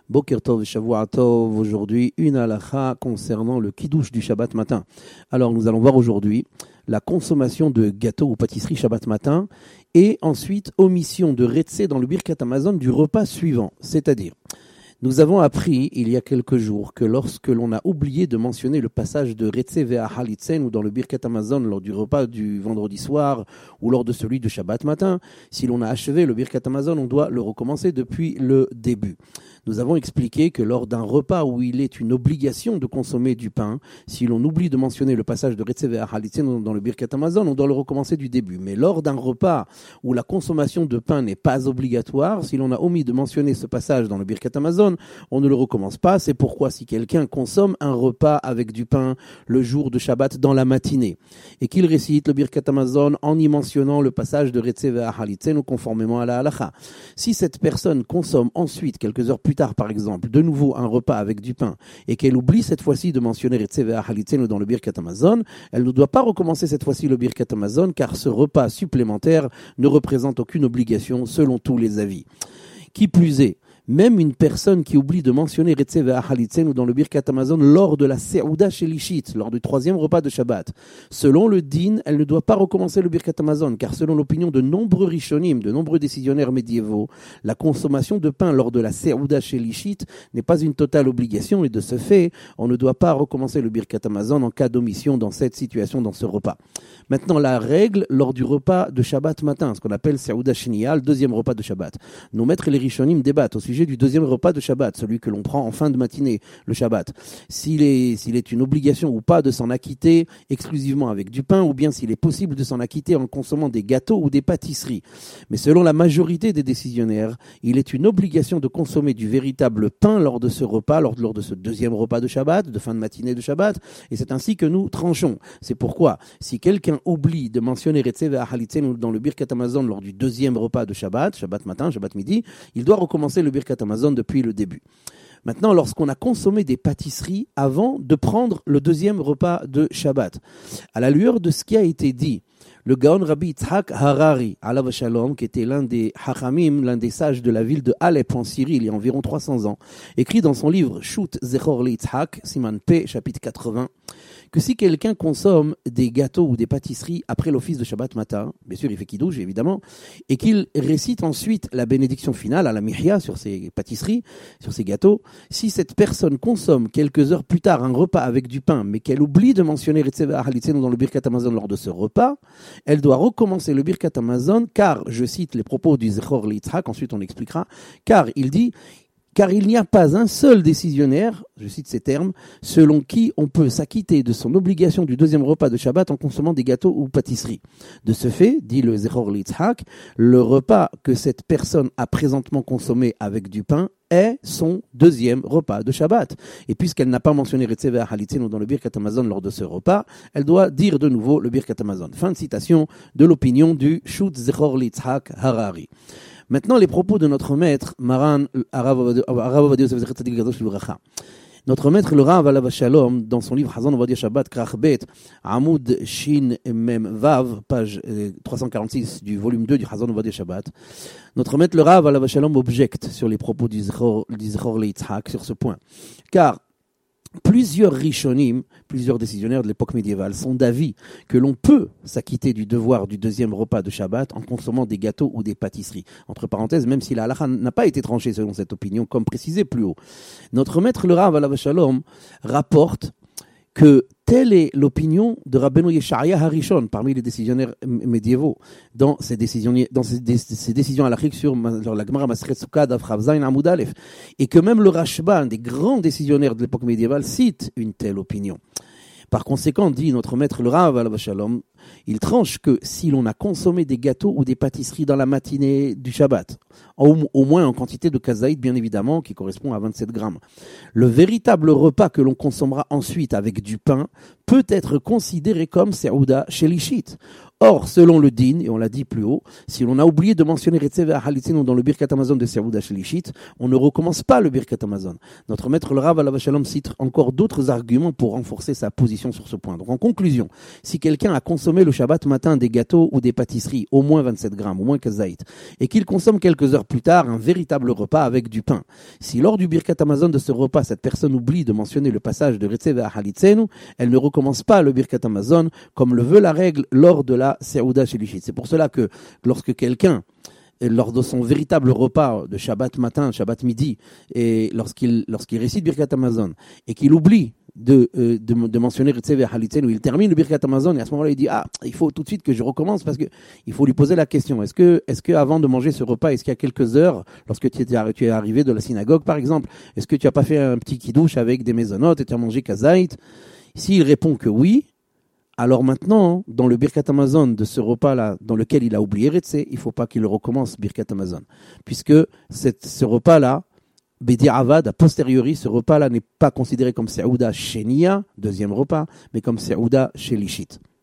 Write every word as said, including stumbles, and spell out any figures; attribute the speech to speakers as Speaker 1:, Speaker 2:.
Speaker 1: Boker Tov, Shavua Tov, aujourd'hui une halakha concernant le kiddush du Shabbat matin. Alors nous allons voir aujourd'hui la consommation de gâteaux ou pâtisseries Shabbat matin et ensuite omission de Retzé dans le Birkat Hamazon du repas suivant, c'est-à-dire nous avons appris il y a quelques jours que lorsque l'on a oublié de mentionner le passage de Retzé ve'a Halitzen ou dans le Birkat Hamazon lors du repas du vendredi soir ou lors de celui de Shabbat matin, si l'on a achevé le Birkat Hamazon, on doit le recommencer depuis le début. Nous avons expliqué que lors d'un repas où il est une obligation de consommer du pain, si l'on oublie de mentionner le passage de Retzé ve'a Halitzen dans le Birkat Hamazon, on doit le recommencer du début. Mais lors d'un repas où la consommation de pain n'est pas obligatoire, si l'on a omis de mentionner ce passage dans le Birkat Hamazon, on ne le recommence pas. C'est pourquoi si quelqu'un consomme un repas avec du pain le jour de Shabbat dans la matinée et qu'il récite le Birkat Hamazon en y mentionnant le passage de Retzé ve'a Halitzen ou conformément à la halakha, si cette personne consomme ensuite, quelques heures plus tard par exemple, de nouveau un repas avec du pain et qu'elle oublie cette fois-ci de mentionner Retzé ve'a Halitzen dans le Birkat Hamazon, elle ne doit pas recommencer cette fois-ci le Birkat Hamazon car ce repas supplémentaire ne représente aucune obligation selon tous les avis. Qui plus est, même une personne qui oublie de mentionner Retzé ve'a Halitzen ou dans le Birkat Hamazon lors de la Seouda Shelishit, lors du troisième repas de Shabbat, selon le din, elle ne doit pas recommencer le Birkat Hamazon, car selon l'opinion de nombreux rishonim, de nombreux décisionnaires médiévaux, la consommation de pain lors de la Seouda Shelishit n'est pas une totale obligation et de ce fait, on ne doit pas recommencer le Birkat Hamazon en cas d'omission dans cette situation, dans ce repas. Maintenant, la règle lors du repas de Shabbat matin, ce qu'on appelle Seouda Sheniya, le deuxième repas de Shabbat. Nos maîtres et les rishonim débattent au sujet du deuxième repas de Shabbat, celui que l'on prend en fin de matinée, le Shabbat. S'il est, s'il est une obligation ou pas de s'en acquitter exclusivement avec du pain, ou bien s'il est possible de s'en acquitter en consommant des gâteaux ou des pâtisseries. Mais selon la majorité des décisionnaires, il est une obligation de consommer du véritable pain lors de ce repas, lors, lors de ce deuxième repas de Shabbat, de fin de matinée de Shabbat, et c'est ainsi que nous tranchons. C'est pourquoi, si quelqu'un oublie de mentionner Retzé ve'a Halitzen dans le Birkat Hamazon lors du deuxième repas de Shabbat, Shabbat matin, Shabbat midi, il doit recommencer le Birkat Hamazon depuis le début. Maintenant, lorsqu'on a consommé des pâtisseries avant de prendre le deuxième repas de Shabbat, à la lueur de ce qui a été dit, le Gaon Rabbi Yitzhak Harari, alav shalom, qui était l'un des Hachamim, l'un des sages de la ville de Alep en Syrie, il y a environ trois cents ans, écrit dans son livre Shut Zechor Yitzhak, Siman P, chapitre quatre-vingts, que si quelqu'un consomme des gâteaux ou des pâtisseries après l'office de Shabbat matin, bien sûr il fait kiddush évidemment, et qu'il récite ensuite la bénédiction finale à la mihya sur ces pâtisseries, sur ces gâteaux, si cette personne consomme quelques heures plus tard un repas avec du pain, mais qu'elle oublie de mentionner Retzé ve'a Halitzen dans le Birkat Hamazon lors de ce repas, elle doit recommencer le Birkat Hamazon, car, je cite les propos du Zechor Yitzhak, ensuite on expliquera, car il dit car il n'y a pas un seul décisionnaire, je cite ces termes, selon qui on peut s'acquitter de son obligation du deuxième repas de Shabbat en consommant des gâteaux ou pâtisseries. De ce fait, dit le Zechor Yitzhak, le repas que cette personne a présentement consommé avec du pain est son deuxième repas de Shabbat. Et puisqu'elle n'a pas mentionné Retzé ve'a Halitzen dans le Birkat Hamazon lors de ce repas, elle doit dire de nouveau le Birkat Hamazon. Fin de citation de l'opinion du Shut Zechor Yitzhak Harari. Maintenant, les propos de notre maître, Maran Arav Ovadia Yosef Zecher Tzadik Gadosh Livracha. Notre maître, le Rav alav shalom, dans son livre Hazon Ovadia Shabbat Krach Bet, Amoud Shin Mem Vav, page trois cent quarante-six du volume deux du Hazon Ovadia Shabbat, notre maître, le Rav alav shalom, objecte sur les propos du Zechor Yitzhak sur ce point. Car plusieurs rishonim, plusieurs décisionnaires de l'époque médiévale sont d'avis que l'on peut s'acquitter du devoir du deuxième repas de Shabbat en consommant des gâteaux ou des pâtisseries. Entre parenthèses, même si la halakha n'a pas été tranchée selon cette opinion, comme précisé plus haut. Notre maître le Rav alav shalom rapporte que telle est l'opinion de Rabbeinu Yesharia Harishon, parmi les décisionnaires médiévaux, dans ces décisions, dans ces, ces décisions halakhiques sur, sur la Gemara Masechet Sukkah d'Af Rav Zayin Amud Aleph, et que même le Rashba, un des grands décisionnaires de l'époque médiévale, cite une telle opinion. Par conséquent, dit notre maître le Rav alav shalom, il tranche que si l'on a consommé des gâteaux ou des pâtisseries dans la matinée du Shabbat, au, au moins en quantité de kazaït bien évidemment, qui correspond à vingt-sept grammes, le véritable repas que l'on consommera ensuite avec du pain peut être considéré comme Seouda Shelishit. Or, selon le din, et on l'a dit plus haut, si l'on a oublié de mentionner Retzé ve'a Halitzen dans le Birkat Hamazon de Seouda Shelishit, on ne recommence pas le Birkat Hamazon. Notre maître le Rav alav shalom cite encore d'autres arguments pour renforcer sa position sur ce point. Donc en conclusion, si quelqu'un a consommé consommer le Shabbat matin des gâteaux ou des pâtisseries, au moins vingt-sept grammes, au moins kazaït, et qu'il consomme quelques heures plus tard un véritable repas avec du pain. Si lors du Birkat Hamazon de ce repas, cette personne oublie de mentionner le passage de Retzeh ve'achalitzenu, elle ne recommence pas le Birkat Hamazon, comme le veut la règle lors de la Seouda Shelishit. C'est pour cela que lorsque quelqu'un, lors de son véritable repas de Shabbat matin, Shabbat midi, et lorsqu'il, lorsqu'il récite Birkat Hamazon, et qu'il oublie de, euh, de, de mentionner Retzeh ve'achalitzenu, il termine le Birkat Hamazon, et à ce moment-là, il dit, ah, il faut tout de suite que je recommence, parce que il faut lui poser la question. Est-ce que, est-ce que avant de manger ce repas, est-ce qu'il y a quelques heures, lorsque tu es, tu es arrivé de la synagogue, par exemple, est-ce que tu as pas fait un petit kidouche avec des mésonotes et tu as mangé kazaït? S'il répond que oui, alors maintenant, dans le Birkat Hamazon de ce repas-là, dans lequel il a oublié Retzeh, il ne faut pas qu'il recommence Birkat Hamazon. Puisque cette, ce repas-là, Bedi Avad, a posteriori, ce repas-là n'est pas considéré comme Seouda Shenia, deuxième repas, mais comme Seouda Shelishit.